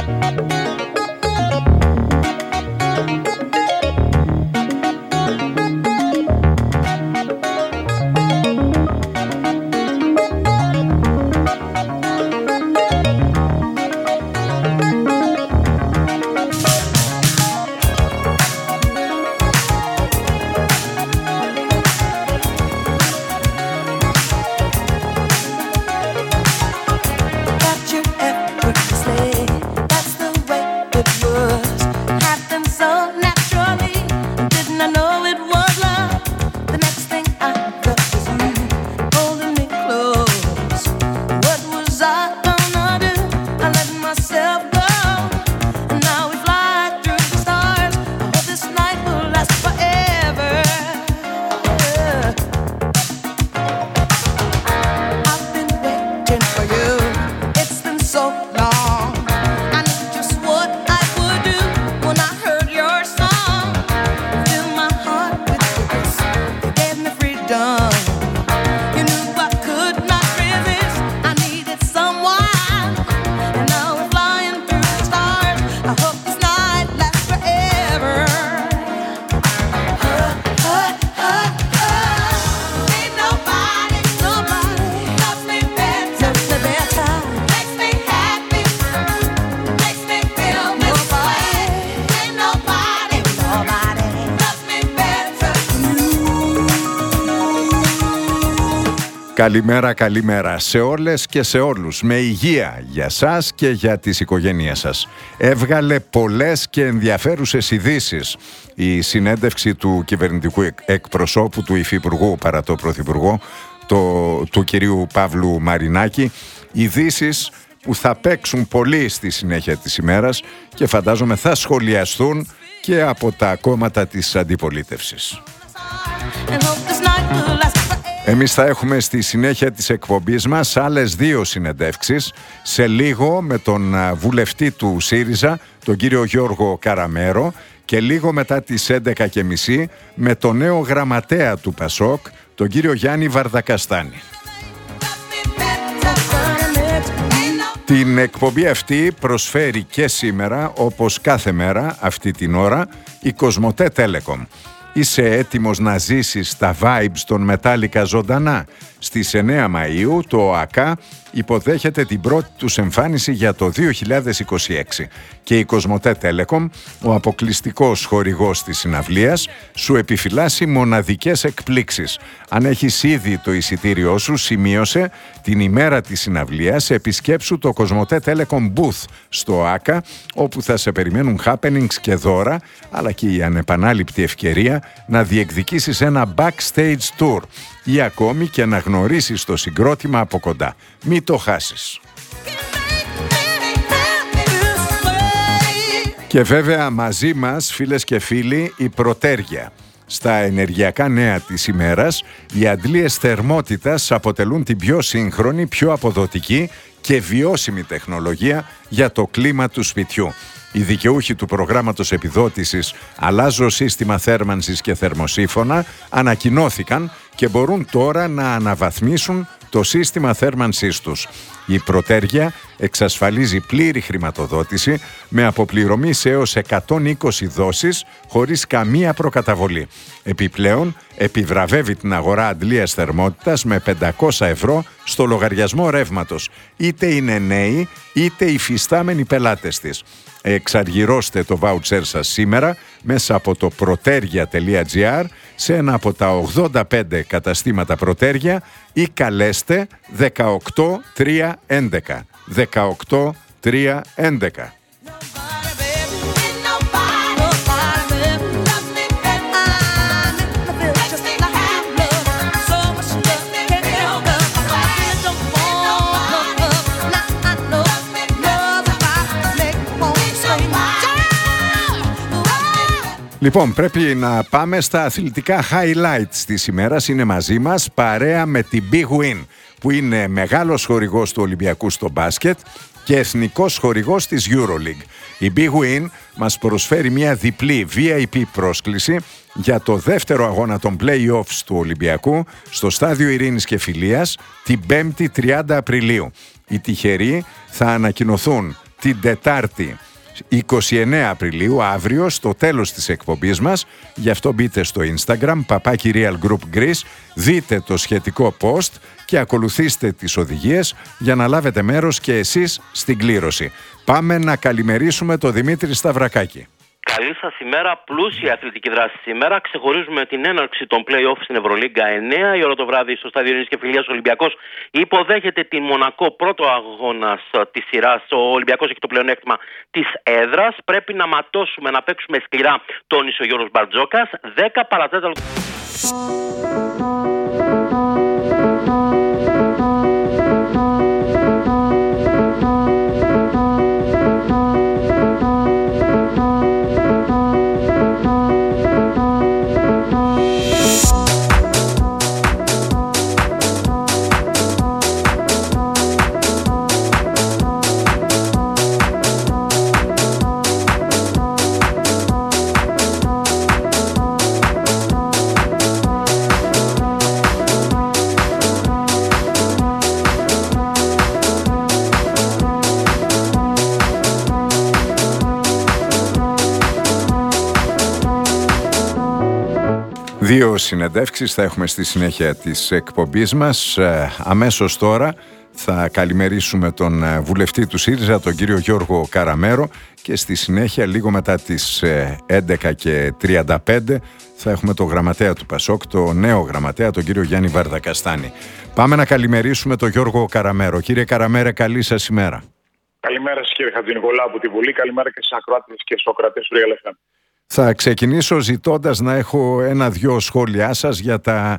Καλημέρα, καλημέρα σε όλες και σε όλους. Με υγεία για σας και για τις οικογένειές σας. Έβγαλε πολλές και ενδιαφέρουσες ειδήσεις η συνέντευξη του κυβερνητικού εκπροσώπου του Υφυπουργού παρά το Πρωθυπουργό, του κυρίου Παύλου Μαρινάκη. Ειδήσεις που θα παίξουν πολύ στη συνέχεια της ημέρας και φαντάζομαι θα σχολιαστούν και από τα κόμματα της αντιπολίτευσης. Εμείς θα έχουμε στη συνέχεια της εκπομπής μας άλλες δύο συνεντεύξεις. Σε λίγο με τον βουλευτή του ΣΥΡΙΖΑ, τον κύριο Γιώργο Καραμέρο, και λίγο μετά τις 11:30 με τον νέο γραμματέα του ΠΑΣΟΚ, τον κύριο Γιάννη Βαρδακαστάνη. Την εκπομπή αυτή προσφέρει και σήμερα, όπως κάθε μέρα αυτή την ώρα, η Κοσμοτέ Telecom. Είσαι έτοιμος να ζήσεις τα vibes των Metallica ζωντανά? Στις 9 Μαΐου το ΟΑΚΑ υποδέχεται την πρώτη τους εμφάνιση για το 2026 και η Κοσμοτέ Telecom, ο αποκλειστικός χορηγός της συναυλίας, σου επιφυλάσσει μοναδικές εκπλήξεις. Αν έχεις ήδη το εισιτήριό σου, σημείωσε την ημέρα της συναυλίας, επισκέψου το Κοσμοτέ Telecom Booth στο ΟΑΚΑ, όπου θα σε περιμένουν happenings και δώρα, αλλά και η ανεπανάληπτη ευκαιρία να διεκδικήσεις ένα backstage tour ή ακόμη και να γνωρίσεις το συγκρότημα από κοντά. Μην το χάσεις. Και βέβαια μαζί μας, φίλες και φίλοι, η Πρωτέργεια. Στα ενεργειακά νέα της ημέρας, οι αντλίες θερμότητας αποτελούν την πιο σύγχρονη, πιο αποδοτική και βιώσιμη τεχνολογία για το κλίμα του σπιτιού. Οι δικαιούχοι του προγράμματος επιδότησης «Αλλάζω σύστημα θέρμανσης και θερμοσύφωνα» ανακοινώθηκαν και μπορούν τώρα να αναβαθμίσουν το σύστημα θέρμανσής τους. Η Πρωτέργεια εξασφαλίζει πλήρη χρηματοδότηση με αποπληρωμή σε έως 120 δόσεις χωρίς καμία προκαταβολή. Επιπλέον, επιβραβεύει την αγορά αντλίας θερμότητας με 500 ευρώ στο λογαριασμό ρεύματος, είτε είναι νέοι είτε υφιστάμενοι πελάτες της. Εξαργυρώστε το βάουτσέρ σας σήμερα μέσα από το protergia.gr σε ένα από τα 85 καταστήματα Πρωτέργεια ή καλέστε 18311. 18311. Λοιπόν, πρέπει να πάμε στα αθλητικά highlights της ημέρας. Είναι μαζί μας παρέα με την Big Win, που είναι μεγάλος χορηγός του Ολυμπιακού στο μπάσκετ και εθνικός χορηγός της EuroLeague. Η Big Win μας προσφέρει μια διπλή VIP πρόσκληση για το δεύτερο αγώνα των play-offs του Ολυμπιακού στο Στάδιο Ειρήνης και Φιλίας την 5η 30 Απριλίου. Οι τυχεροί θα ανακοινωθούν την Τετάρτη 29 Απριλίου, αύριο, στο τέλος της εκπομπής μας. Γι' αυτό μπείτε στο Instagram, @ Real Group Greece, δείτε το σχετικό post και ακολουθήστε τις οδηγίες για να λάβετε μέρος και εσείς στην κλήρωση. Πάμε να καλημερίσουμε τον Δημήτρη Σταυρακάκη. Καλή σας ημέρα, πλούσια αθλητική δράση σήμερα. Ξεχωρίζουμε την έναρξη των play-off στην Ευρωλίγκα. 9 η ώρα το βράδυ στο στάδιο Ειρήνης και Φιλίας. Ο Ολυμπιακός υποδέχεται την Μονακό, πρώτο αγώνας της σειράς. Ο Ολυμπιακός έχει το πλεονέκτημα της έδρας. Πρέπει να ματώσουμε, να παίξουμε σκληρά, τόνισε ο Γιώργος Μπαρτζόκας. 10 παρατέταρτο. Δύο συνεντεύξεις θα έχουμε στη συνέχεια της εκπομπής μας. Αμέσως τώρα θα καλημερίσουμε τον βουλευτή του ΣΥΡΙΖΑ, τον κύριο Γιώργο Καραμέρο, και στη συνέχεια, λίγο μετά τις 11:35, θα έχουμε το γραμματέα του ΠΑΣΟΚ, το νέο γραμματέα, τον κύριο Γιάννη Βαρδακαστάνη. Πάμε να καλημερίσουμε τον Γιώργο Καραμέρο. Κύριε Καραμέρα, καλή σας ημέρα. Καλημέρα σας, κύριε Χατζηνικολάου από τη Βουλή. Καλημέρα και στους ακροάτες και στους ακροατές του Real FM. Θα ξεκινήσω ζητώντας να έχω 1-2 σχόλιά σας για τα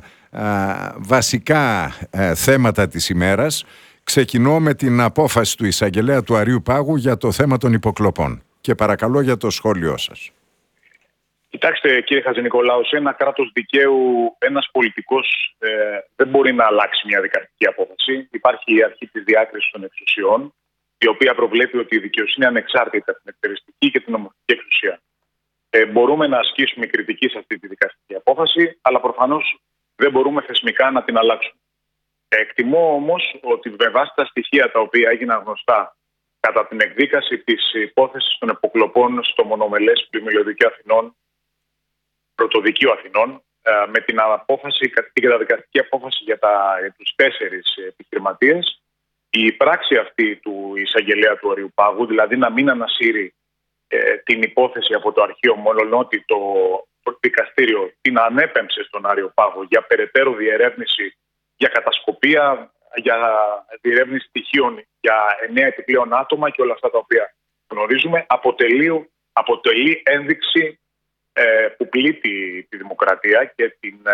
βασικά θέματα της ημέρας. Ξεκινώ με την απόφαση του εισαγγελέα του Αριού Πάγου για το θέμα των υποκλοπών. Και παρακαλώ για το σχόλιο σας. Κοιτάξτε, κύριε Χατζηνικολάου, σε ένα κράτος δικαίου ένας πολιτικός δεν μπορεί να αλλάξει μια δικαστική απόφαση. Υπάρχει η αρχή της διάκρισης των εξουσιών, η οποία προβλέπει ότι η δικαιοσύνη είναι ανεξάρτητα από την εκτελεστική και την νομοθετική εξουσία. Μπορούμε να ασκήσουμε κριτική σε αυτή τη δικαστική απόφαση, αλλά προφανώς δεν μπορούμε θεσμικά να την αλλάξουμε. Εκτιμώ όμως ότι με βάση τα στοιχεία τα οποία έγιναν γνωστά κατά την εκδίκαση της υπόθεσης των υποκλοπών στο μονομελές πλημμυλιωδικείο Αθηνών, πρωτοδικείο Αθηνών, με την απόφαση, την καταδικαστική απόφαση για τους 4 επιχειρηματίες, η πράξη αυτή του εισαγγελέα του Αριού Πάγου, δηλαδή να μην ανασύρει την υπόθεση από το αρχείο, μολονότι το δικαστήριο την ανέπεμψε στον Άριο Πάγο για περαιτέρω διερεύνηση, για κατασκοπία, για διερεύνηση στοιχείων για 9 επιπλέον άτομα και όλα αυτά τα οποία γνωρίζουμε, αποτελεί ένδειξη που πλήττει τη δημοκρατία και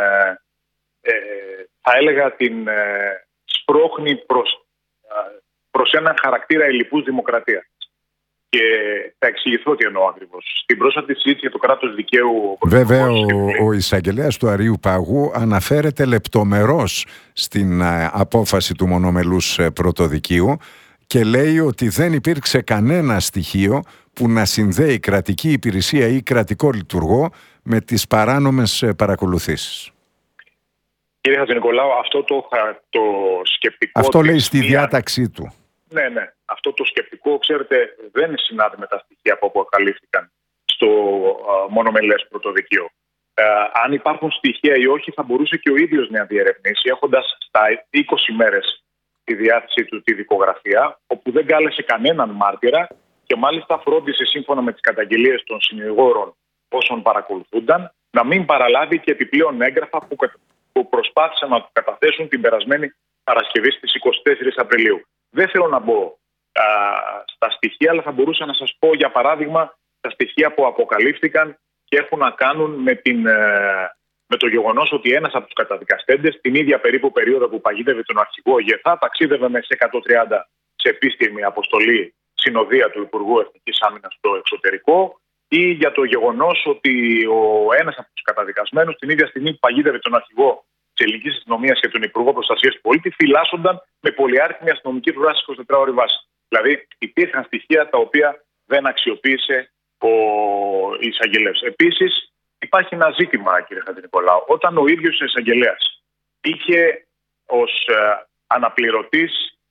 θα έλεγα την σπρώχνει προς έναν χαρακτήρα ελλειπούς δημοκρατία. Και θα εξηγηθώ τι εννοώ ακριβώς. Στην πρόσφατη συζήτηση για το κράτος δικαίου... Βέβαια, ο εισαγγελέας του Αρίου Παγού αναφέρεται λεπτομερώς στην απόφαση του μονομελούς πρωτοδικείου και λέει ότι δεν υπήρξε κανένα στοιχείο που να συνδέει κρατική υπηρεσία ή κρατικό λειτουργό με τις παράνομες παρακολουθήσεις. Κύριε Χατζηνικολάου, αυτό το σκεπτικό... Αυτό λέει στη διάταξή του. Ναι. Αυτό το σκεπτικό, ξέρετε, δεν συνάδει με τα στοιχεία που αποκαλύφθηκαν στο μονομελές πρωτοδικείο. Αν υπάρχουν στοιχεία ή όχι, θα μπορούσε και ο ίδιος να διερευνήσει, έχοντας στα 20 μέρες τη διάθεσή του τη δικογραφία, όπου δεν κάλεσε κανέναν μάρτυρα και μάλιστα φρόντισε, σύμφωνα με τις καταγγελίες των συνηγόρων όσων παρακολουθούνταν, να μην παραλάβει και επιπλέον έγγραφα που προσπάθησαν να του καταθέσουν την περασμένη Παρασκευή στις 24 Απριλίου. Δεν θέλω να μπω στα στοιχεία, αλλά θα μπορούσα να σας πω, για παράδειγμα, τα στοιχεία που αποκαλύφθηκαν και έχουν να κάνουν με το γεγονός ότι ένας από τους καταδικαστέντες, την ίδια περίπου περίοδο που παγίδευε τον αρχηγό Γεθά, ταξίδευε με S130 σε επίσημη αποστολή συνοδεία του Υπουργού Εθνικής Άμυνας στο εξωτερικό, ή για το γεγονός ότι ένας από τους καταδικασμένους, την ίδια στιγμή που παγίδευε τον αρχηγό της ελληνικής αστυνομίας και τον Υπουργό Προστασίας του Πολίτη, φυλάσσονταν με πολυάριθμη αστυνομική δράση 24ωρη βάση. Δηλαδή, υπήρχαν στοιχεία τα οποία δεν αξιοποίησε ο εισαγγελέας. Επίσης, υπάρχει ένα ζήτημα, κύριε Χατζηνικολάου. Όταν ο ίδιος ο εισαγγελέας είχε ως αναπληρωτής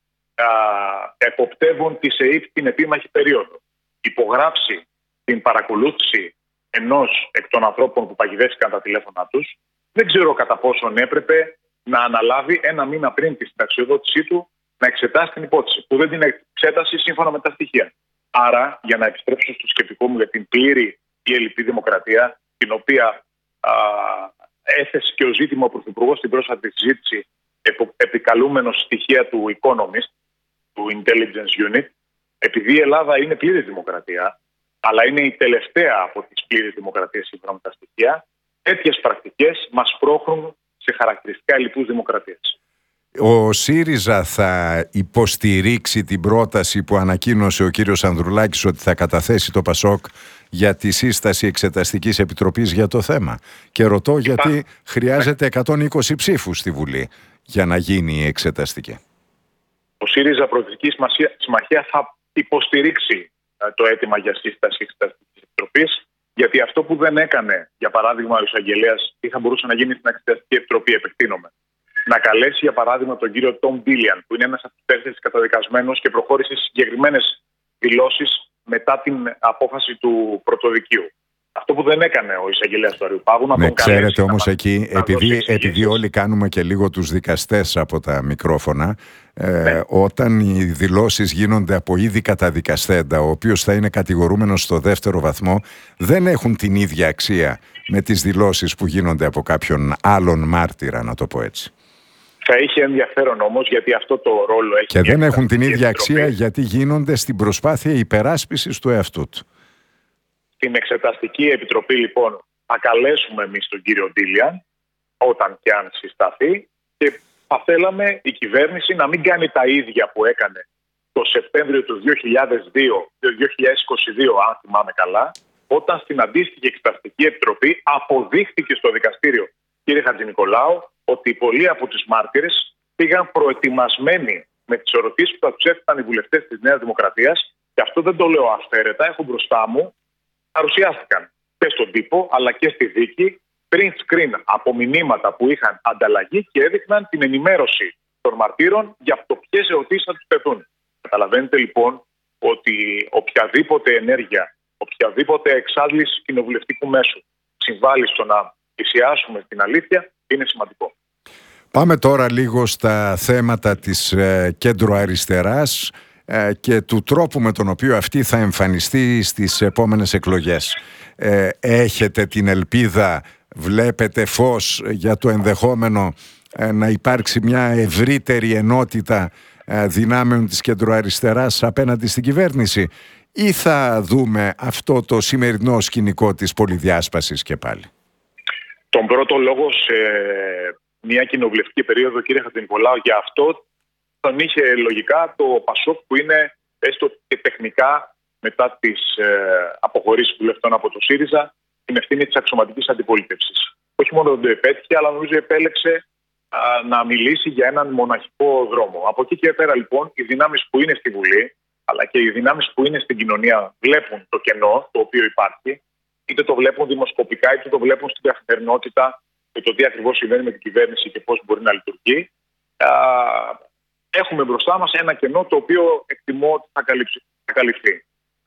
εποπτεύουν τη ΣΕΙΠ την επίμαχη περίοδο, υπογράψει την παρακολούθηση ενός εκ των ανθρώπων που παγιδεύτηκαν τα τηλέφωνα τους, δεν ξέρω κατά πόσον έπρεπε να αναλάβει ένα μήνα πριν τη συνταξιοδότησή του να εξετάσει την υπόθεση, που δεν την εξέτασε σύμφωνα με τα στοιχεία. Άρα, για να επιστρέψω στο σκεπτικό μου για την πλήρη ή ελλειπή δημοκρατία, την οποία έθεσε και ο ζήτημα ο Πρωθυπουργός στην πρόσφατη συζήτηση, επικαλούμενος στοιχεία του Economist, του Intelligence Unit, επειδή η Ελλάδα είναι πλήρης δημοκρατία, αλλά είναι η τελευταία από τις πλήρες δημοκρατίες σύμφωνα με τα στοιχεία, τέτοιες πρακτικές μας πρόχνουν σε χαρακτηριστικά ελλειπούς δημοκρατίας. Ο ΣΥΡΙΖΑ θα υποστηρίξει την πρόταση που ανακοίνωσε ο κύριος Ανδρουλάκης ότι θα καταθέσει το ΠΑΣΟΚ για τη σύσταση εξεταστικής επιτροπής για το θέμα? Και ρωτώ γιατί χρειάζεται 120 ψήφους στη Βουλή για να γίνει η εξεταστική. Ο ΣΥΡΙΖΑ Προοδευτική Συμμαχία θα υποστηρίξει το αίτημα για σύσταση εξεταστικής επιτροπής, γιατί αυτό που δεν έκανε, για παράδειγμα, ο εισαγγελέας, ή θα μπορούσε να γίνει στην εξεταστική επιτροπή, επεκτείνομαι, να καλέσει, για παράδειγμα, τον κύριο Τόμ Ντίλιαν, που είναι ένας από τους 4 καταδικασμένους και προχώρησε σε συγκεκριμένες δηλώσεις μετά την απόφαση του πρωτοδικείου. Αυτό που δεν έκανε ο εισαγγελέας του Αριουπάγου, να τον καλέσει. Ξέρετε όμως εκεί, επειδή όλοι κάνουμε και λίγο τους δικαστές από τα μικρόφωνα, όταν οι δηλώσεις γίνονται από ήδη καταδικαστέντα, ο οποίος θα είναι κατηγορούμενος στο δεύτερο βαθμό, δεν έχουν την ίδια αξία με τις δηλώσεις που γίνονται από κάποιον άλλον μάρτυρα, να το πω έτσι. Θα είχε ενδιαφέρον όμως, γιατί αυτό το ρόλο έχει. Και δεν έχουν την ίδια αξία γιατί γίνονται στην προσπάθεια υπεράσπισης του εαυτού του. Την Εξεταστική Επιτροπή, λοιπόν, θα καλέσουμε εμείς τον κύριο Ντίλιαν, όταν και αν συσταθεί, και θα θέλαμε η κυβέρνηση να μην κάνει τα ίδια που έκανε το Σεπτέμβριο του 2022, αν θυμάμαι καλά, όταν στην αντίστοιχη Εξεταστική Επιτροπή αποδείχθηκε στο δικαστήριο, κύριε Χατζηνικολάου, ότι πολλοί από τις μάρτυρες πήγαν προετοιμασμένοι με τις ερωτήσεις που θα τους έθεσαν οι βουλευτές της Νέας Δημοκρατίας, και αυτό δεν το λέω αυθαίρετα, έχω μπροστά μου, παρουσιάστηκαν και στον τύπο αλλά και στη δίκη print screen από μηνύματα που είχαν ανταλλαγή και έδειχναν την ενημέρωση των μαρτύρων για το ποιες ερωτήσεις θα τους τεθούν. Καταλαβαίνετε λοιπόν ότι οποιαδήποτε ενέργεια, οποιαδήποτε εξάντληση κοινοβουλευτικού μέσου συμβάλλει στο να πλησιάσουμε στην αλήθεια είναι σημαντικό. Πάμε τώρα λίγο στα θέματα της κέντρο αριστεράς και του τρόπου με τον οποίο αυτή θα εμφανιστεί στις επόμενες εκλογές. Έχετε την ελπίδα, βλέπετε φως για το ενδεχόμενο να υπάρξει μια ευρύτερη ενότητα δυνάμεων της κεντροαριστεράς απέναντι στην κυβέρνηση, ή θα δούμε αυτό το σημερινό σκηνικό της πολυδιάσπασης και πάλι? Τον πρώτο λόγο σε μια κοινοβουλευτική περίοδο, κύριε Χατζηνικολάου, για αυτό τον είχε λογικά το ΠΑΣΟΚ, που είναι έστω και τεχνικά μετά τις αποχωρήσεις βουλευτών από το ΣΥΡΙΖΑ την ευθύνη της αξιωματικής αντιπολίτευσης. Όχι μόνο δεν το επέτυχε, αλλά νομίζω επέλεξε να μιλήσει για έναν μοναχικό δρόμο. Από εκεί και πέρα λοιπόν οι δυνάμεις που είναι στη Βουλή, αλλά και οι δυνάμεις που είναι στην κοινωνία, βλέπουν το κενό το οποίο υπάρχει, είτε το βλέπουν δημοσκοπικά είτε το βλέπουν στην καθημερινότητα, και το τι ακριβώς συμβαίνει με την κυβέρνηση και πώς μπορεί να λειτουργεί. Έχουμε μπροστά μας ένα κενό το οποίο εκτιμώ ότι θα καλυφθεί.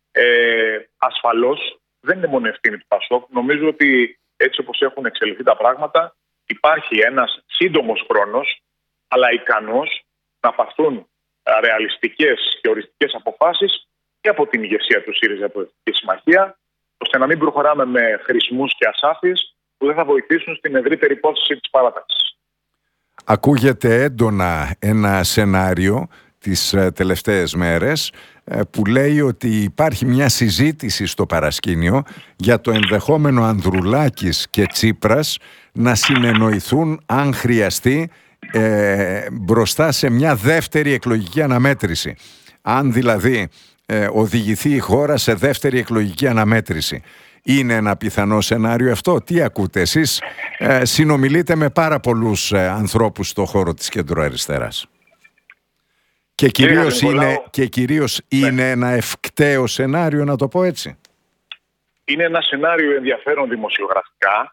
Ασφαλώς δεν είναι μόνο ευθύνη του ΠΑΣΟΚ. Νομίζω ότι έτσι όπως έχουν εξελιχθεί τα πράγματα, υπάρχει ένας σύντομος χρόνος, αλλά ικανός να πάρθουν ρεαλιστικές και οριστικές αποφάσεις και από την ηγεσία του ΣΥΡΙΖΑ Προοδευτική Συμμαχία, ώστε να μην προχωράμε με χρησμούς και ασάφειες που δεν θα βοηθήσουν στην ευρύτερη υπόθεση της παράταξης. Ακούγεται έντονα ένα σενάριο τις τελευταίες μέρες που λέει ότι υπάρχει μια συζήτηση στο παρασκήνιο για το ενδεχόμενο Ανδρουλάκης και Τσίπρας να συνεννοηθούν, αν χρειαστεί, μπροστά σε μια δεύτερη εκλογική αναμέτρηση. Αν δηλαδή οδηγηθεί η χώρα σε δεύτερη εκλογική αναμέτρηση. Είναι ένα πιθανό σενάριο αυτό? Τι ακούτε εσείς? Συνομιλείτε με πάρα πολλούς ανθρώπους στον χώρο της κεντροαριστεράς. Και κυρίως είναι ένα ευκταίο σενάριο, να το πω έτσι. Είναι ένα σενάριο ενδιαφέρον δημοσιογραφικά.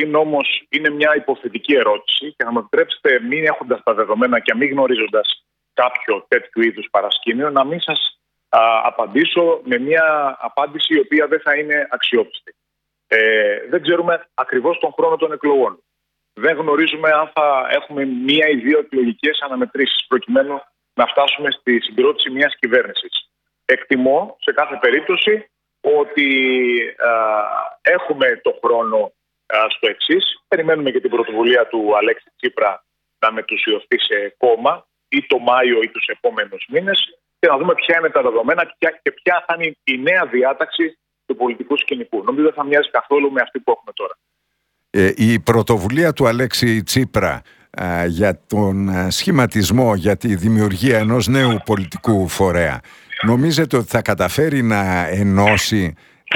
Είναι μια υποθετική ερώτηση, και να μου επιτρέψετε, μην έχοντας τα δεδομένα και μην γνωρίζοντας κάποιο τέτοιου είδους παρασκήνιο, να μην σας απαντήσω με μια απάντηση η οποία δεν θα είναι αξιόπιστη. Δεν ξέρουμε ακριβώς τον χρόνο των εκλογών. Δεν γνωρίζουμε αν θα έχουμε μία ή δύο εκλογικές αναμετρήσεις προκειμένου να φτάσουμε στη συγκρότηση μιας κυβέρνησης. Εκτιμώ σε κάθε περίπτωση ότι έχουμε το χρόνο στο εξής. Περιμένουμε και την πρωτοβουλία του Αλέξη Τσίπρα να μετουσιωθεί σε κόμμα ή το Μάιο ή τους επόμενους μήνες και να δούμε ποια είναι τα δεδομένα και ποια θα είναι η νέα διάταξη του πολιτικού σκηνικού. Νομίζω δεν θα μοιάζει καθόλου με αυτή που έχουμε τώρα. Η πρωτοβουλία του Αλέξη Τσίπρα για τον σχηματισμό, για τη δημιουργία ενός νέου πολιτικού φορέα, νομίζετε ότι θα καταφέρει να ενώσει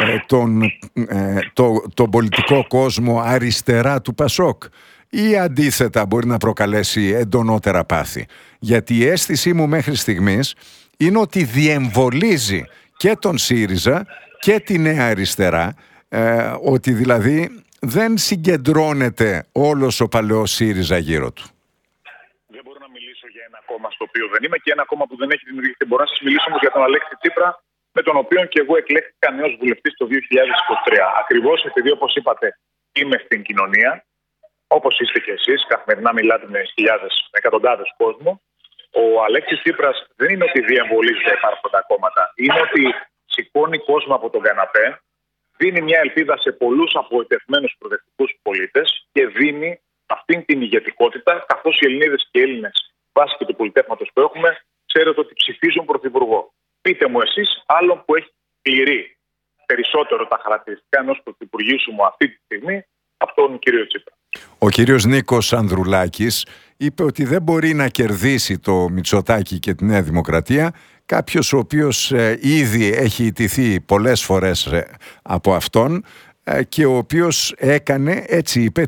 τον πολιτικό κόσμο αριστερά του Πασόκ ή αντίθετα μπορεί να προκαλέσει εντονότερα πάθη? Γιατί η αίσθησή μου μέχρι στιγμής είναι ότι διεμβολίζει και τον ΣΥΡΙΖΑ και τη Νέα Αριστερά, ότι δηλαδή δεν συγκεντρώνεται όλος ο παλαιός ΣΥΡΙΖΑ γύρω του. Δεν μπορώ να μιλήσω για ένα κόμμα στο οποίο δεν είμαι και ένα κόμμα που δεν έχει δημιουργηθεί. Μπορώ να σας μιλήσω όμως για τον Αλέξη Τσίπρα, με τον οποίο και εγώ εκλέχθηκα νέος βουλευτής το 2023. Ακριβώς επειδή, όπως είπατε, είμαι στην κοινωνία, όπως είστε και εσείς, καθημερινά μιλάτε με χιλιάδες, με εκατοντάδες κόσμου. Ο Αλέξης Τσίπρας δεν είναι ότι διεμβολίζει τα υπάρχοντα κόμματα, είναι ότι σηκώνει κόσμο από τον καναπέ, δίνει μια ελπίδα σε πολλούς απογοητευμένους προοδευτικούς πολίτες και δίνει αυτήν την ηγετικότητα, καθώς οι Ελληνίδες και οι Έλληνες, βάσει και του πολιτεύματος που έχουμε, ξέρετε ότι ψηφίζουν πρωθυπουργό. Πείτε μου εσείς άλλον που έχει πληρεί περισσότερο τα χαρακτηριστικά ενός πρωθυπουργήσου αυτή τη στιγμή από τον κύριο Τσίπρα. Ο κύριος Νίκος Ανδρουλάκης είπε ότι δεν μπορεί να κερδίσει το Μητσοτάκη και τη Νέα Δημοκρατία κάποιος ο οποίος ήδη έχει ιτηθεί πολλές φορές από αυτόν και ο οποίος έκανε, έτσι είπε,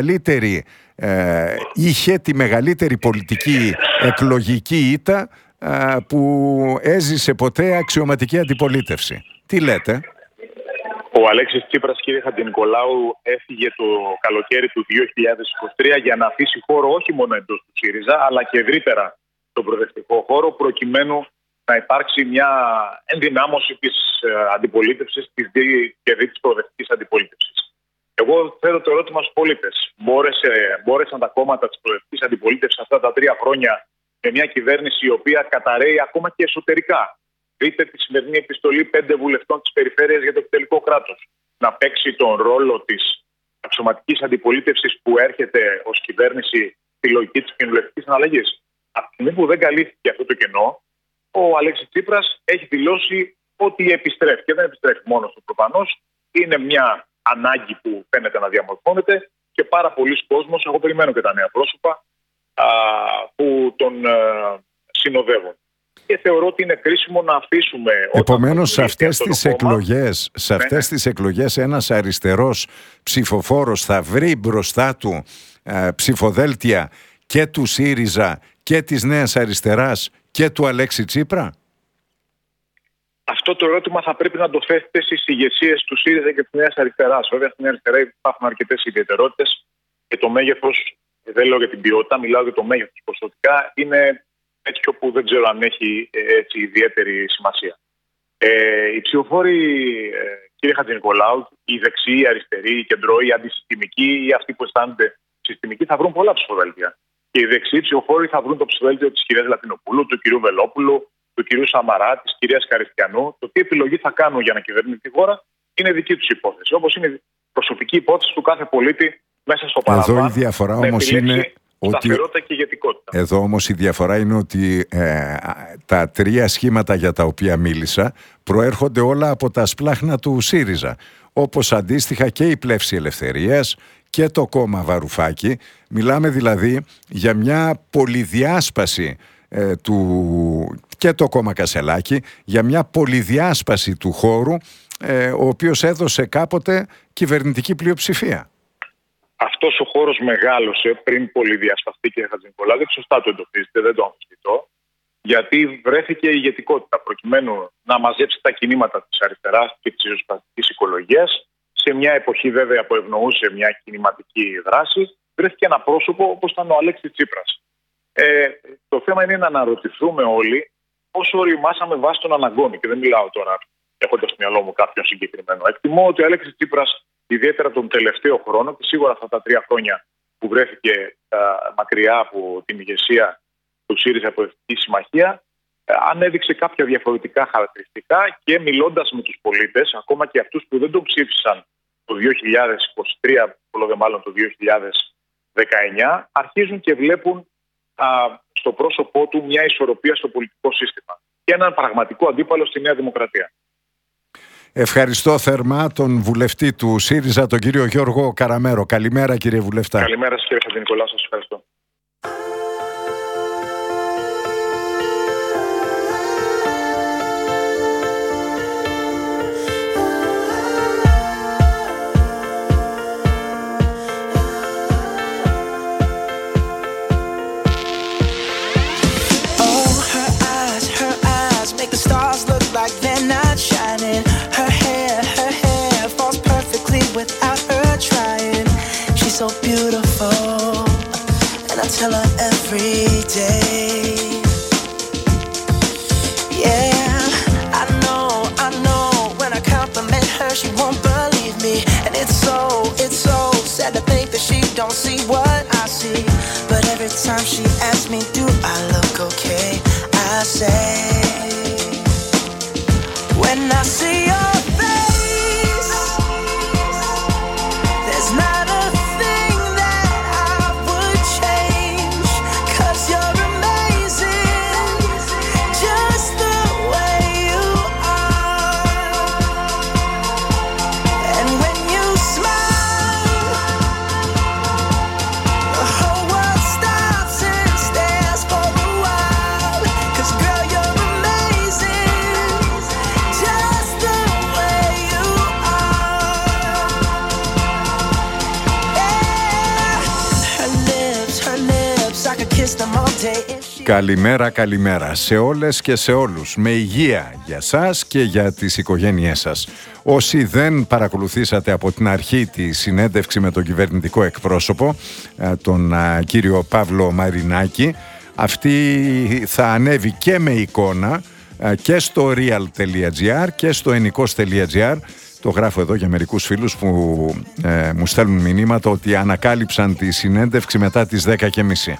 είχε τη μεγαλύτερη πολιτική εκλογική ήττα που έζησε ποτέ αξιωματική αντιπολίτευση. Τι λέτε? Ο Αλέξης Τσίπρας, κύριε Χατζηνικολάου, έφυγε το καλοκαίρι του 2023 για να αφήσει χώρο όχι μόνο εντός του ΣΥΡΙΖΑ, αλλά και ευρύτερα στον προοδευτικό χώρο, προκειμένου να υπάρξει μια ενδυνάμωση της αντιπολίτευσης και της προοδευτικής αντιπολίτευσης. Εγώ θέτω το ερώτημα στους πολίτες. Μπόρεσαν τα κόμματα της προοδευτικής αντιπολίτευσης αυτά τα 3 χρόνια με μια κυβέρνηση η οποία καταρρέει ακόμα και εσωτερικά? Δείτε τη σημερινή επιστολή 5 βουλευτών της περιφέρειας για το επιτελικό κράτος. Να παίξει τον ρόλο της αξιωματικής αντιπολίτευσης που έρχεται ως κυβέρνηση στη λογική της κοινοβουλευτικής αναλλαγής. Από τη στιγμή που δεν καλύφθηκε αυτό το κενό, ο Αλέξης Τσίπρας έχει δηλώσει ότι επιστρέφει. Και δεν επιστρέφει μόνος του προφανώς. Είναι μια ανάγκη που φαίνεται να διαμορφώνεται και πάρα πολλοί κόσμος, εγώ περιμένω και τα νέα πρόσωπα, που τον συνοδεύουν. Και θεωρώ ότι είναι κρίσιμο να αφήσουμε... Επομένως, σε αυτές τις εκλογές ένας αριστερός ψηφοφόρος θα βρει μπροστά του ψηφοδέλτια και του ΣΥΡΙΖΑ και της Νέας Αριστεράς και του Αλέξη Τσίπρα? Αυτό το ερώτημα θα πρέπει να το θέσετε στις ηγεσίες του ΣΥΡΙΖΑ και της Νέας Αριστεράς. Βέβαια, στην Νέα Αριστερά υπάρχουν αρκετές ιδιαιτερότητες και το μέγεθος, δεν λέω για την ποιότητα, μιλάω για το μέγεθος ποσοτικά, είναι τέτοιο που δεν ξέρω αν έχει έτσι ιδιαίτερη σημασία. Οι ψηφοφόροι, κύριε Χατζηνικολάου, οι δεξιοί, οι αριστεροί, οι κεντρώοι, οι αντισυστημικοί ή αυτοί που αισθάνονται συστημικοί θα βρουν πολλά ψηφοδέλτια. Και οι δεξιοί ψηφοφόροι θα βρουν το ψηφοδέλτιο της κυρίας Λατινοπούλου, του κυρίου Βελόπουλου, του κυρίου Σαμαρά, της κυρίας Καριστιανού. Το τι επιλογή θα κάνουν για να κυβερνήσει τη χώρα είναι δική τους υπόθεση. Όπως είναι η προσωπική υπόθεση του κάθε πολίτη μέσα στο παραπάνω. Εδώ η διαφορά όμως είναι σταθερότητα και ηγετικότητα. Εδώ όμως η διαφορά είναι ότι τα 3 σχήματα για τα οποία μίλησα προέρχονται όλα από τα σπλάχνα του ΣΥΡΙΖΑ. Όπως αντίστοιχα και η Πλεύση Ελευθερίας και το κόμμα Βαρουφάκη. Μιλάμε δηλαδή για μια πολυδιάσπαση και το κόμμα Κασελάκη, για μια πολυδιάσπαση του χώρου, ο οποίος έδωσε κάποτε κυβερνητική πλειοψηφία. Αυτός ο χώρος μεγάλωσε πριν πολύ διασπαστεί, κύριε Χατζηνικολάου, δεν σωστά το εντοπίζετε, δεν το αμφισβητώ, γιατί βρέθηκε η ηγετικότητα προκειμένου να μαζέψει τα κινήματα της αριστεράς και της ριζοσπαστικής οικολογίας. Σε μια εποχή βέβαια που ευνοούσε μια κινηματική δράση, βρέθηκε ένα πρόσωπο όπως ήταν ο Αλέξης Τσίπρας. Το θέμα είναι να αναρωτηθούμε όλοι πόσο οριμάσαμε βάσει των αναγκών. Και δεν μιλάω τώρα έχοντας στο μυαλό μου κάποιον συγκεκριμένο. Εκτιμώ ότι ο Αλέξης Τσίπρας, ιδιαίτερα τον τελευταίο χρόνο, και σίγουρα αυτά τα 3 χρόνια που βρέθηκε μακριά από την ηγεσία του ΣΥΡΙΖΑ από Εθνική Συμμαχία, ανέδειξε κάποια διαφορετικά χαρακτηριστικά και μιλώντας με τους πολίτες, ακόμα και αυτούς που δεν τον ψήφισαν το 2023, πολλό δε μάλλον το 2019, αρχίζουν και βλέπουν στο πρόσωπό του μια ισορροπία στο πολιτικό σύστημα και έναν πραγματικό αντίπαλο στη Νέα Δημοκρατία. Ευχαριστώ θερμά τον βουλευτή του ΣΥΡΙΖΑ, τον κύριο Γιώργο Καραμέρο. Καλημέρα, κύριε βουλευτά. Καλημέρα σας, κύριε Χατζηνικολάου, σας ευχαριστώ. So beautiful, and I tell her every day. Yeah, I know, when I compliment her, she won't believe me. And it's so sad to think that she don't see what I see. But every time she asks me, do I look okay? I say, when I see your face, there's not a Καλημέρα σε όλες και σε όλους. Με υγεία για σας και για τις οικογένειές σας. Όσοι δεν παρακολουθήσατε από την αρχή τη συνέντευξη με τον κυβερνητικό εκπρόσωπο, τον κύριο Παύλο Μαρινάκη, αυτή θα ανέβει και με εικόνα και στο real.gr και στο ennikos.gr. Το γράφω εδώ για μερικούς φίλους που μου στέλνουν μηνύματα ότι ανακάλυψαν τη συνέντευξη μετά τις 10:30.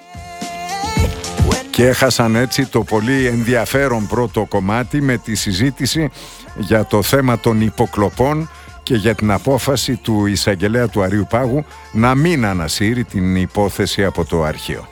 Και έχασαν έτσι το πολύ ενδιαφέρον πρώτο κομμάτι με τη συζήτηση για το θέμα των υποκλοπών και για την απόφαση του εισαγγελέα του Αριού Πάγου να μην ανασύρει την υπόθεση από το αρχείο.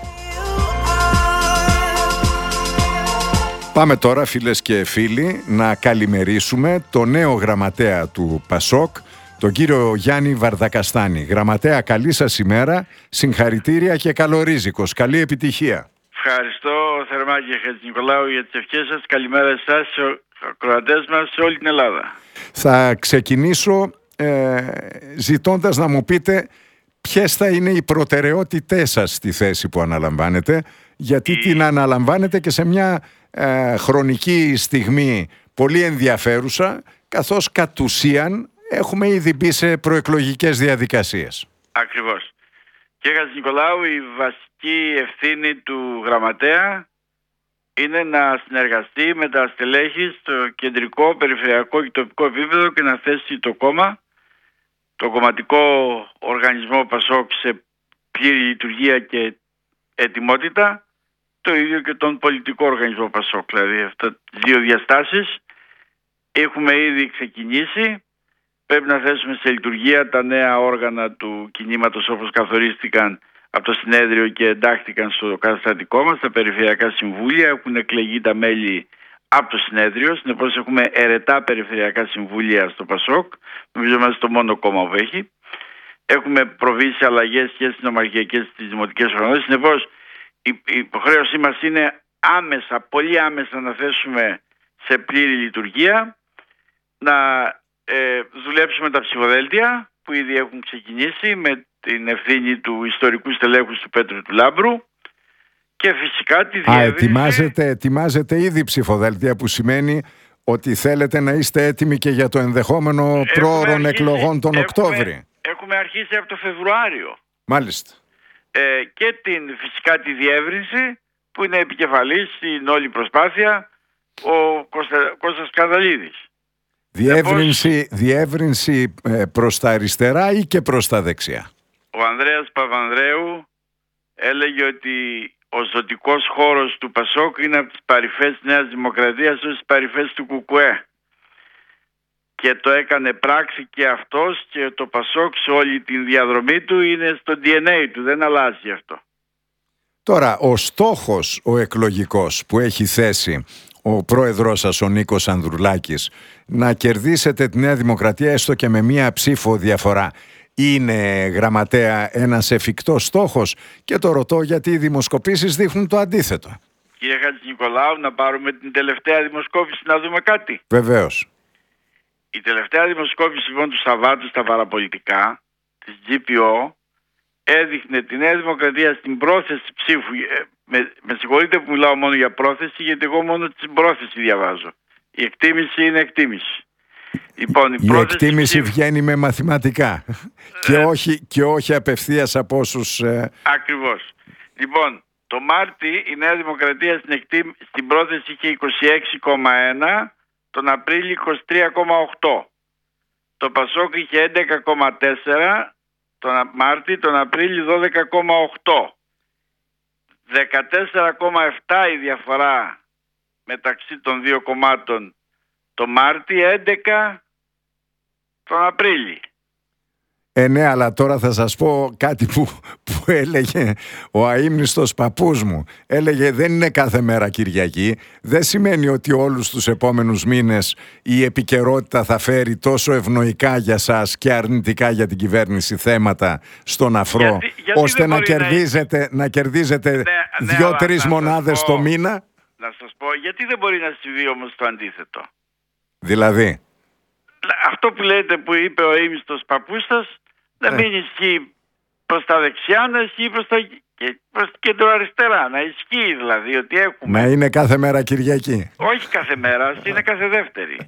Πάμε τώρα, φίλες και φίλοι, να καλημερίσουμε το νέο γραμματέα του ΠΑΣΟΚ, τον κύριο Γιάννη Βαρδακαστάνη. Γραμματέα, καλή σας ημέρα, συγχαρητήρια και καλορίζικος. Καλή επιτυχία. Ευχαριστώ θερμά, κύριε Χατζηνικολάου, για τις ευχές σας. Καλημέρα εσάς, στους ακροατές μας, σε όλη την Ελλάδα. Θα ξεκινήσω ζητώντας να μου πείτε ποιες θα είναι οι προτεραιότητές σας στη θέση που αναλαμβάνετε, γιατί την αναλαμβάνετε και σε μια χρονική στιγμή πολύ ενδιαφέρουσα, καθώς κατ' ουσίαν έχουμε ήδη μπει σε προεκλογικές διαδικασίες. Ακριβώς. Κύριε Χατζηνικολάου, η βασική ευθύνη του γραμματέα είναι να συνεργαστεί με τα στελέχη στο κεντρικό, περιφερειακό και τοπικό επίπεδο και να θέσει το κόμμα, το κομματικό οργανισμό ΠΑΣΟΚ, σε πλήρη λειτουργία και ετοιμότητα, το ίδιο και τον πολιτικό οργανισμό ΠΑΣΟΚ. Δηλαδή αυτά τις δύο διαστάσεις έχουμε ήδη ξεκινήσει. Πρέπει να θέσουμε σε λειτουργία τα νέα όργανα του κινήματος όπως καθορίστηκαν από το συνέδριο και εντάχθηκαν στο καταστατικό μας, τα περιφερειακά συμβούλια. Έχουν εκλεγεί τα μέλη από το συνέδριο, συνεπώς έχουμε ερετά περιφερειακά συμβούλια στο ΠΑΣΟΚ. Νομίζω είμαστε το μόνο κόμμα που έχει. Έχουμε προβεί σε αλλαγές και στις νομαρχιακές και στις δημοτικές οργανώσεις. Συνεπώς η υποχρέωσή μας είναι άμεσα, πολύ άμεσα, να θέσουμε σε πλήρη λειτουργία, να δουλέψουμε τα ψηφοδέλτια που ήδη έχουν ξεκινήσει με την ευθύνη του ιστορικού στελέχους του Πέτρου του Λάμπρου και φυσικά τη διεύρυνση. Ετοιμάζετε ήδη ψηφοδέλτια, που σημαίνει ότι θέλετε να είστε έτοιμοι και για το ενδεχόμενο πρόωρων εκλογών τον Οκτώβρη. Έχουμε αρχίσει από το Φεβρουάριο. Μάλιστα. και φυσικά τη διεύρυνση που είναι επικεφαλής στην όλη προσπάθεια ο Κώστας Καρδαλίδης. Διεύρυνση προς τα αριστερά ή και προς τα δεξιά? Ο Ανδρέας Παπανδρέου έλεγε ότι ο ζωτικός χώρος του Πασόκ είναι από τις παρυφές της Νέας Δημοκρατίας ως τις παρυφές του ΚΚΕ. Και το έκανε πράξη και αυτός, και το Πασόκ σε όλη την διαδρομή του είναι στο DNA του, δεν αλλάζει αυτό. Τώρα, ο στόχος ο εκλογικός που έχει θέσει ο πρόεδρός σας, ο Νίκος Ανδρουλάκης, να κερδίσετε τη Νέα Δημοκρατία έστω και με μία ψήφο διαφορά, είναι, γραμματέα, ένας εφικτός στόχος? Και το ρωτώ γιατί οι δημοσκοπήσεις δείχνουν το αντίθετο. Κύριε Χατζηνικολάου, να πάρουμε την τελευταία δημοσκόπηση να δούμε κάτι. Βεβαίως. Η τελευταία δημοσκόπηση λοιπόν του Σαββάτου στα παραπολιτικά της GPO έδειχνε τη Νέα Δημοκρατία στην πρόθεση ψήφου. Με συγχωρείτε που μιλάω μόνο για πρόθεση, γιατί εγώ μόνο την πρόθεση διαβάζω. Η εκτίμηση είναι εκτίμηση. Λοιπόν, η εκτίμηση βγαίνει με μαθηματικά και όχι απευθείας από όσους... Ακριβώς. Λοιπόν, το Μάρτι η Νέα Δημοκρατία στην πρόθεση είχε 26,1, τον Απρίλιο 23,8. Το Πασόκ είχε 11,4 τον Μάρτι, τον Απρίλιο 12,8. 14,7 η διαφορά μεταξύ των δύο κομμάτων το Μάρτι, 11 τον Απρίλιο. Ναι, αλλά τώρα θα σας πω κάτι που έλεγε ο αείμνηστος παππούς μου. Έλεγε δεν είναι κάθε μέρα Κυριακή. Δεν σημαίνει ότι όλους τους επόμενους μήνες η επικαιρότητα θα φέρει τόσο ευνοϊκά για σας και αρνητικά για την κυβέρνηση θέματα στον αφρό, ώστε να κερδίζετε 2-3 μονάδες το μήνα. Να σας πω γιατί δεν μπορεί να συμβεί όμως το αντίθετο. Δηλαδή? Αυτό που λέτε, που είπε ο αείμνηστος παππούς σας, να μην ισχύει προς τα δεξιά, να ισχύει προς την κεντροαριστερά. Να ισχύει δηλαδή ότι έχουμε... Να είναι κάθε μέρα Κυριακή. Όχι κάθε μέρα, είναι κάθε δεύτερη.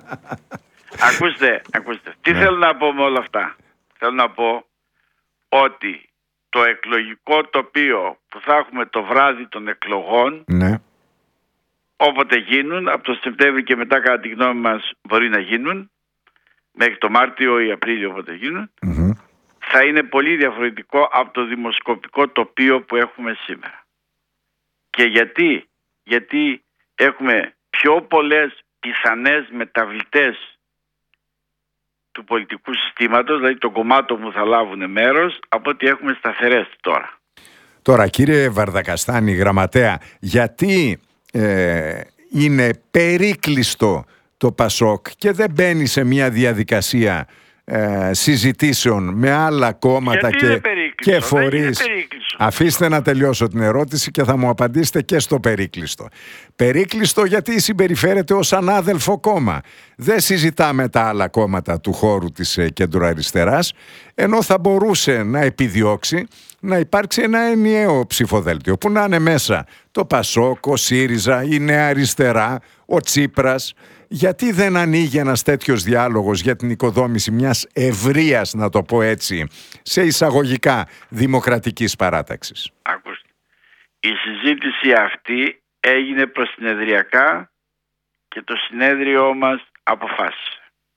Ακούστε. Τι θέλω να πω με όλα αυτά? Θέλω να πω ότι το εκλογικό τοπίο που θα έχουμε το βράδυ των εκλογών, όποτε γίνουν, από το Σεπτέμβριο και μετά κατά τη γνώμη μας μπορεί να γίνουν, μέχρι το Μάρτιο ή Απρίλιο όποτε γίνουν, θα είναι πολύ διαφορετικό από το δημοσκοπικό τοπίο που έχουμε σήμερα. Και γιατί έχουμε πιο πολλές πιθανές μεταβλητές του πολιτικού συστήματος, δηλαδή των κομμάτων που θα λάβουν μέρος, από ότι έχουμε σταθερές τώρα. Τώρα, κύριε Βαρδακαστάνη, γραμματέα, γιατί είναι περίκλειστο το Πασόκ και δεν μπαίνει σε μια διαδικασία συζητήσεων με άλλα κόμματα και φορείς? Αφήστε να τελειώσω την ερώτηση και θα μου απαντήσετε και στο περίκλειστο. Περίκλειστο γιατί συμπεριφέρεται ως ανάδελφο κόμμα. Δεν συζητάμε τα άλλα κόμματα του χώρου της κεντροαριστεράς, ενώ θα μπορούσε να επιδιώξει να υπάρξει ένα ενιαίο ψηφοδέλτιο που να είναι μέσα το Πασόκ, ο ΣΥΡΙΖΑ, η Νέα Αριστερά, ο Τσίπρας. Γιατί δεν ανοίγει ένας τέτοιος διάλογος για την οικοδόμηση μιας ευρείας, να το πω έτσι, σε εισαγωγικά δημοκρατικής παράταξης? Ακούστε, η συζήτηση αυτή έγινε προσυνεδριακά και το συνέδριό μας αποφάσισε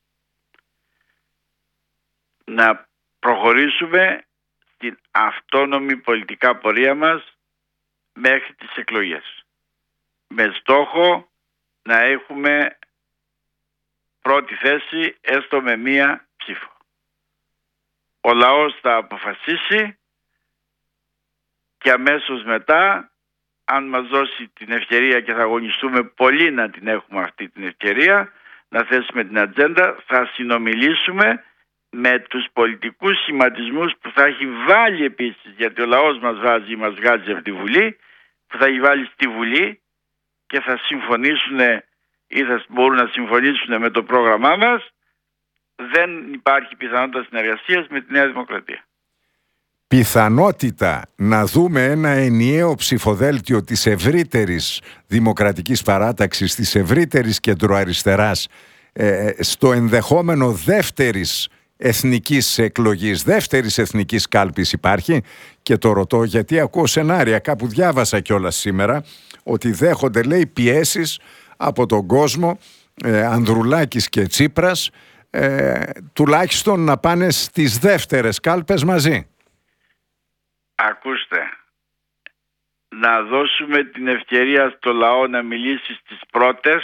να προχωρήσουμε στην αυτόνομη πολιτικά πορεία μας μέχρι τις εκλογές, με στόχο να έχουμε πρώτη θέση έστω με μία ψήφο. Ο λαός θα αποφασίσει και αμέσως μετά, αν μας δώσει την ευκαιρία, και θα αγωνιστούμε πολύ να την έχουμε αυτή την ευκαιρία, να θέσουμε την ατζέντα, θα συνομιλήσουμε με τους πολιτικούς σχηματισμούς που θα έχει βάλει επίσης, γιατί ο λαός μας βγάζει από τη Βουλή, που θα έχει βάλει στη Βουλή και θα συμφωνήσουν ή θα μπορούν να συμφωνήσουν με το πρόγραμμά μας. Δεν υπάρχει πιθανότητα συνεργασίας με τη Νέα Δημοκρατία. Πιθανότητα να δούμε ένα ενιαίο ψηφοδέλτιο της ευρύτερης δημοκρατικής παράταξης, της ευρύτερης κεντροαριστεράς, στο ενδεχόμενο δεύτερης εθνικής εκλογής, δεύτερης εθνικής κάλπης υπάρχει? Και το ρωτώ γιατί ακούω σενάρια, κάπου διάβασα κιόλας σήμερα, ότι δέχονται, λέει, πιέσεις από τον κόσμο, Ανδρουλάκης και Τσίπρας, τουλάχιστον να πάνε στις δεύτερες κάλπες μαζί. Ακούστε, να δώσουμε την ευκαιρία στο λαό να μιλήσει στις πρώτες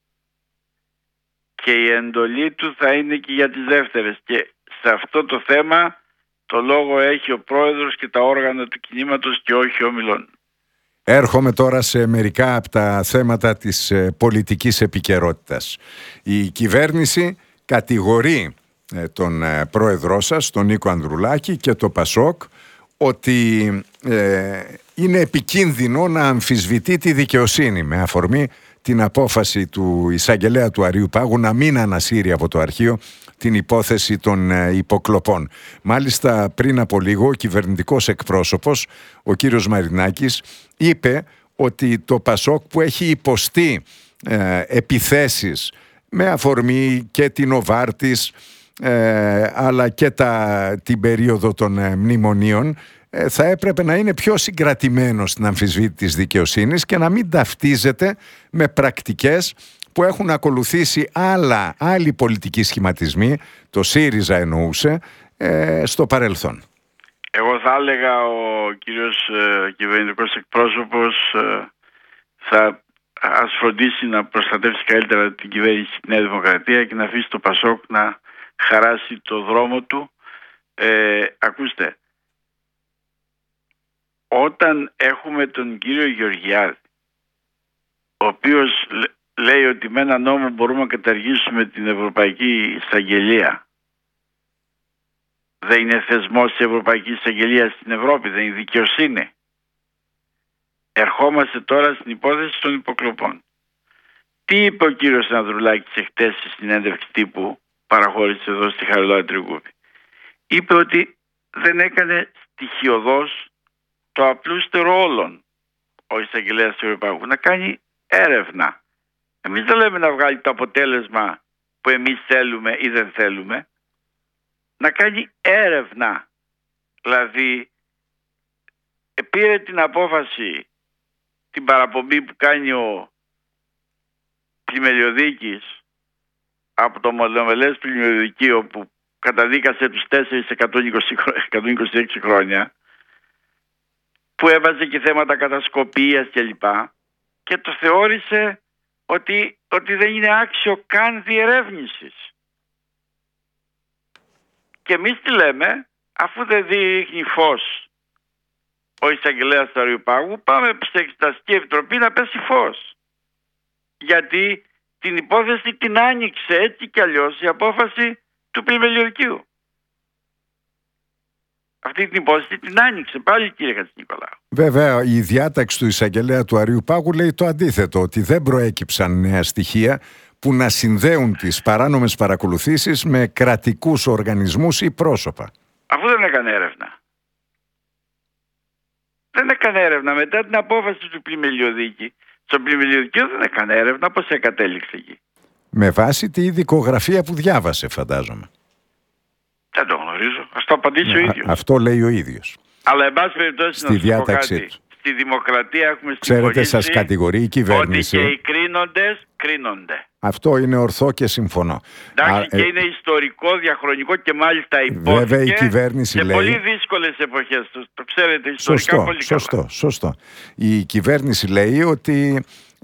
και η εντολή του θα είναι και για τις δεύτερες. Και σε αυτό το θέμα το λόγο έχει ο πρόεδρος και τα όργανα του κινήματος και όχι ο ομιλών. Έρχομαι τώρα σε μερικά από τα θέματα της πολιτικής επικαιρότητας. Η κυβέρνηση κατηγορεί τον πρόεδρό σας, τον Νίκο Ανδρουλάκη, και το Πασόκ ότι είναι επικίνδυνο να αμφισβητεί τη δικαιοσύνη, με αφορμή την απόφαση του εισαγγελέα του Αριού Πάγου να μην ανασύρει από το αρχείο την υπόθεση των υποκλοπών. Μάλιστα, πριν από λίγο ο κυβερνητικός εκπρόσωπος, ο κύριος Μαρινάκης, είπε ότι το Πασόκ, που έχει υποστεί επιθέσεις με αφορμή και την Οβάρτης αλλά και την περίοδο των μνημονίων, θα έπρεπε να είναι πιο συγκρατημένο στην αμφισβήτηση της δικαιοσύνης και να μην ταυτίζεται με πρακτικές που έχουν ακολουθήσει άλλοι πολιτικοί σχηματισμοί, το ΣΥΡΙΖΑ εννοούσε, στο παρελθόν. Εγώ θα έλεγα ο κύριος κυβερνητικός εκπρόσωπος θα ας φροντίσει να προστατεύσει καλύτερα την κυβέρνηση στη Νέα Δημοκρατία και να αφήσει το Πασόκ να χαράσει το δρόμο του. Ακούστε, όταν έχουμε τον κύριο Γεωργιάδη, ο οποίος λέει ότι με ένα νόμο μπορούμε να καταργήσουμε την Ευρωπαϊκή Εισαγγελία, δεν είναι θεσμός της Ευρωπαϊκής Εισαγγελίας στην Ευρώπη, δεν είναι δικαιοσύνη. Ερχόμαστε τώρα στην υπόθεση των υποκλοπών. Τι είπε ο κύριος Ανδρουλάκης εχθές στη συνέντευξη τύπου παραχώρησε εδώ στη Χαριλάου Τριγούπη? Είπε ότι δεν έκανε στοιχειοδός το απλούστερο όλων ο εισαγγελέας του Ευρωπαϊκού, να κάνει έρευνα. Εμείς δεν λέμε να βγάλει το αποτέλεσμα που εμείς θέλουμε ή δεν θέλουμε, να κάνει έρευνα. Δηλαδή πήρε την απόφαση, την παραπομπή που κάνει ο πλημελιωδίκης από το μονομελές πλημελιωδικείο που καταδίκασε τους 126 χρόνια, που έβαζε και θέματα κατασκοπίας κλπ. Και το θεώρησε ότι δεν είναι άξιο καν διερεύνησης. Και εμείς τι λέμε? Αφού δεν δείχνει φως ο εισαγγελέας του Αριού Πάγου, πάμε στην Εξεταστική Επιτροπή να πέσει φως. Γιατί την υπόθεση την άνοιξε έτσι κι αλλιώς η απόφαση του πλημελιωδικείου. Αυτή την υπόθεση την άνοιξε πάλι, κύριε Χατζηνικολάου. Βέβαια, η διάταξη του εισαγγελέα του Αριού Πάγου λέει το αντίθετο, ότι δεν προέκυψαν νέα στοιχεία που να συνδέουν τις παράνομες παρακολουθήσεις με κρατικούς οργανισμούς ή πρόσωπα. Αφού δεν έκανε έρευνα. Δεν έκανε έρευνα μετά την απόφαση του πλημελιωδίκη. Στο πλημελιωδικείο δεν έκανε έρευνα, πώς κατέληξε εκεί? Με βάση τη δικογραφία που διάβασε, φαντάζομαι. Δεν το γνωρίζω. Ας το απαντήσει ο ίδιος. Αυτό λέει ο ίδιος. Αλλά εν πάση περιπτώσει στη διάταξή του. Στη δημοκρατία έχουμε Ξέρετε, σας κατηγορεί η κυβέρνηση ότι και οι κρίνοντες κρίνονται. Αυτό είναι ορθό και συμφωνώ. Εντάξει, και είναι ιστορικό, διαχρονικό και μάλιστα υπόθηκε. Βέβαια η κυβέρνηση σε λέει, πολύ δύσκολες εποχές. Το ξέρετε ιστορικά πολύ καλά. Σωστό. Η κυβέρνηση λέει ότι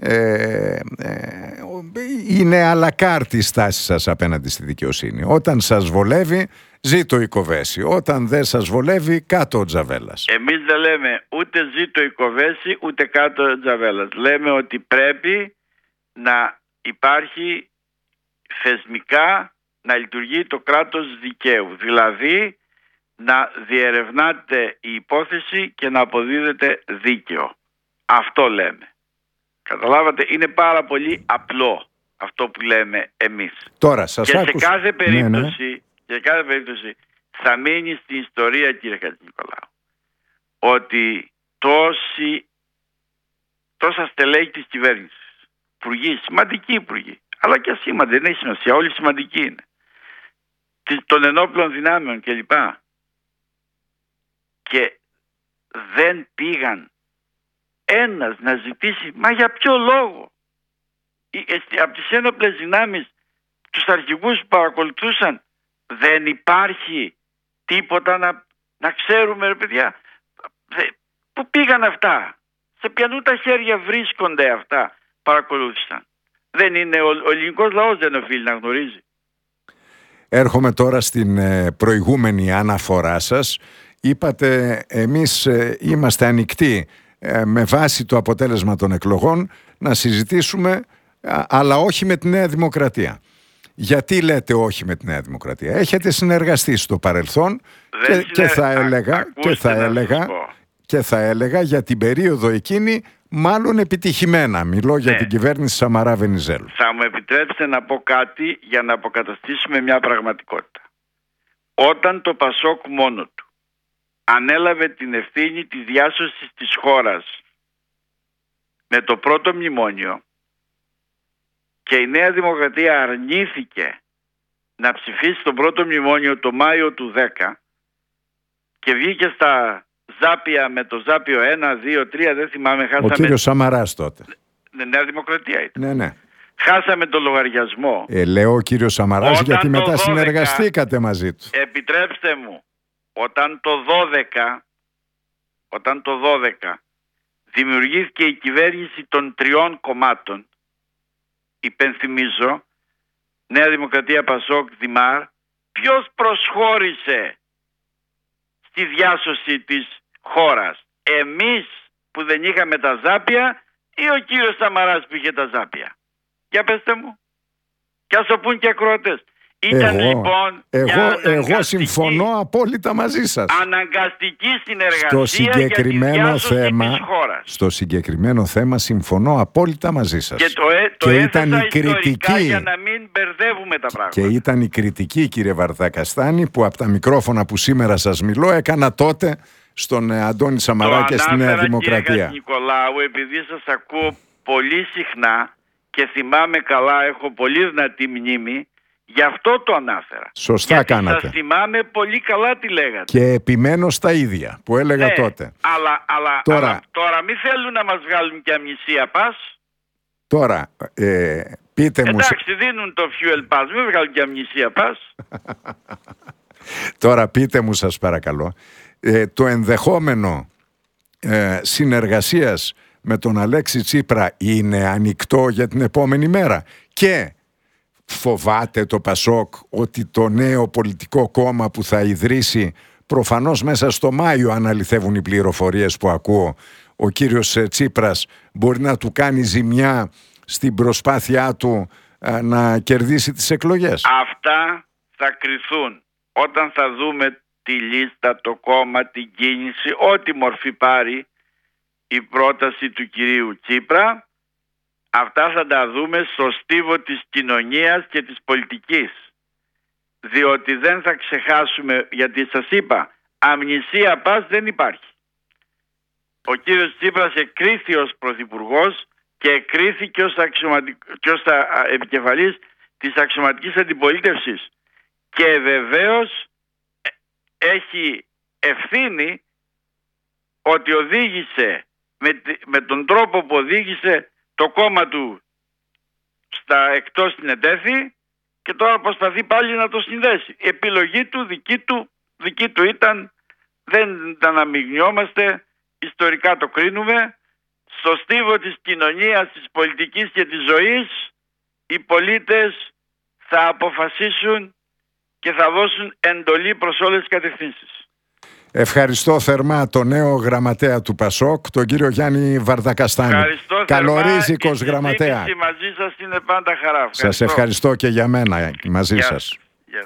είναι αλακάρτη η στάση σας απέναντι στη δικαιοσύνη. Όταν σας βολεύει, ζήτω η Κοβέση. Όταν δεν σας βολεύει, κάτω ο Τζαβέλας. Εμείς δεν λέμε ούτε ζήτω η Κοβέση, ούτε κάτω ο Τζαβέλας. Λέμε ότι πρέπει να υπάρχει θεσμικά να λειτουργεί το κράτος δικαίου. Δηλαδή να διερευνάται η υπόθεση και να αποδίδεται δίκαιο. Αυτό λέμε. Καταλάβατε, είναι πάρα πολύ απλό αυτό που λέμε εμείς. Τώρα, σας και άκουσα. σε κάθε περίπτωση θα μείνει στην ιστορία, κύριε Χατζηνικολάου, ότι τόσα στελέχη της κυβέρνησης, υπουργοί, σημαντικοί υπουργοί, αλλά και ασήμαντοι, δεν έχει σημασία, όλοι σημαντικοί είναι, των ενόπλων δυνάμεων κλπ. Και δεν πήγαν ένας να ζητήσει, μα για ποιο λόγο? Από τις ένοπλες δυνάμεις, τους αρχηγούς που παρακολουθούσαν, δεν υπάρχει τίποτα να ξέρουμε, ρε παιδιά, πού πήγαν αυτά, σε ποιανού τα χέρια βρίσκονται αυτά, παρακολούθησαν? Δεν είναι, ο ελληνικός λαός δεν οφείλει να γνωρίζει. Έρχομαι τώρα στην προηγούμενη αναφορά σας. Είπατε, εμείς είμαστε ανοιχτοί με βάση το αποτέλεσμα των εκλογών να συζητήσουμε, αλλά όχι με τη Νέα Δημοκρατία. Γιατί λέτε όχι με τη Νέα Δημοκρατία? Έχετε συνεργαστεί στο παρελθόν και θα έλεγα για την περίοδο εκείνη μάλλον επιτυχημένα. Μιλώ για την κυβέρνηση Σαμαρά Βενιζέλου. Θα μου επιτρέψετε να πω κάτι για να αποκαταστήσουμε μια πραγματικότητα. Όταν το Πασόκ μόνο του ανέλαβε την ευθύνη της διάσωσης της χώρας με το πρώτο μνημόνιο και η Νέα Δημοκρατία αρνήθηκε να ψηφίσει το πρώτο μνημόνιο το Μάιο του 10 και βγήκε στα Ζάπια με το Ζάπιο 1, 2, 3, δεν θυμάμαι, χάσαμε... Ο κύριος Σαμαράς τότε. Νέα Δημοκρατία ήταν. Ναι. Χάσαμε το λογαριασμό. Λέω ο κύριος Σαμαράς γιατί μετά συνεργαστήκατε μαζί του. Επιτρέψτε μου, όταν το 12 δημιουργήθηκε η κυβέρνηση των τριών κομμάτων, υπενθυμίζω, Νέα Δημοκρατία, Πασόκ, Δημάρ, ποιος προσχώρησε στη διάσωση της χώρας? Εμείς που δεν είχαμε τα Ζάπια ή ο κύριος Σαμαράς που είχε τα Ζάπια? Για πέστε μου. Και ας το πούν και ακροατές. Εγώ συμφωνώ απόλυτα μαζί σας. Αναγκαστική συνεργασία για τη διάσωση της χώρας. Στο συγκεκριμένο θέμα συμφωνώ απόλυτα μαζί σας. Και ήταν η κριτική, για να μην μπερδεύουμε τα πράγματα. Και ήταν η κριτική, κύριε Βαρδακαστάνη, που από τα μικρόφωνα που σήμερα σας μιλώ έκανα τότε στον Αντώνη Σαμαρά και στη Νέα Δημοκρατία. Κύριε Νικολάου, επειδή σας ακούω πολύ συχνά και θυμάμαι καλά, έχω πολύ δυνατή μνήμη, γι' αυτό το ανάφερα. Σωστά γιατί κάνατε. Σας θυμάμαι πολύ καλά τι λέγατε. Και επιμένω στα ίδια που έλεγα τότε. Αλλά τώρα μην θέλουν να μας βγάλουν και αμνησία πας. Τώρα, πείτε μου... Εντάξει, δίνουν το fuel pass, μην βγάλουν και αμνησία πας. Τώρα πείτε μου, σας παρακαλώ, το ενδεχόμενο συνεργασίας με τον Αλέξη Τσίπρα είναι ανοιχτό για την επόμενη μέρα? Και φοβάται το Πασόκ ότι το νέο πολιτικό κόμμα που θα ιδρύσει, προφανώς μέσα στο Μάιο, αν αληθεύουν οι πληροφορίες που ακούω, ο κύριος Τσίπρας μπορεί να του κάνει ζημιά στην προσπάθειά του να κερδίσει τις εκλογές? Αυτά θα κριθούν όταν θα δούμε τη λίστα, το κόμμα, την κίνηση, ό,τι μορφή πάρει η πρόταση του κυρίου Τσίπρα. Αυτά θα τα δούμε στο στίβο της κοινωνίας και της πολιτικής. Διότι δεν θα ξεχάσουμε, γιατί σας είπα, αμνησία πας δεν υπάρχει. Ο κύριος Τσίπρας εκκρίθη ως πρωθυπουργός και εκκρίθηκε ως επικεφαλής της αξιωματικής αντιπολίτευσης. Και βεβαίως έχει ευθύνη ότι οδήγησε με τον τρόπο που οδήγησε το κόμμα του εκτός συνετέθη και τώρα προσπαθεί πάλι να το συνδέσει. Η επιλογή του, δική του ήταν, δεν τα αναμειγνιόμαστε, ιστορικά το κρίνουμε. Στο στίβο της κοινωνίας, της πολιτικής και της ζωής οι πολίτες θα αποφασίσουν και θα δώσουν εντολή προς όλες τις κατευθύνσεις. Ευχαριστώ θερμά τον νέο γραμματέα του Πασόκ, τον κύριο Γιάννη Βαρδακαστάνη. Ευχαριστώ Καλορίζικος γραμματέα. Η μαζί σας είναι πάντα χαρά. Ευχαριστώ. Σας ευχαριστώ και για μένα μαζί σας.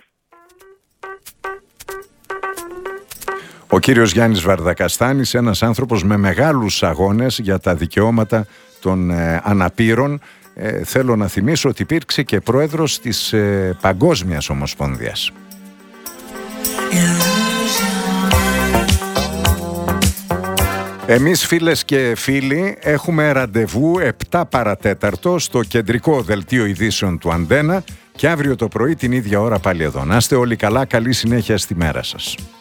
Ο κύριος Γιάννης Βαρδακαστάνης, ένας άνθρωπος με μεγάλους αγώνες για τα δικαιώματα των αναπήρων. Θέλω να θυμίσω ότι υπήρξε και πρόεδρος της Παγκόσμιας Ομοσπονδίας. Εμείς, φίλες και φίλοι, έχουμε ραντεβού 7 παρατέταρτο στο κεντρικό δελτίο ειδήσεων του Αντένα και αύριο το πρωί την ίδια ώρα πάλι εδώ. Να είστε όλοι καλά, καλή συνέχεια στη μέρα σας.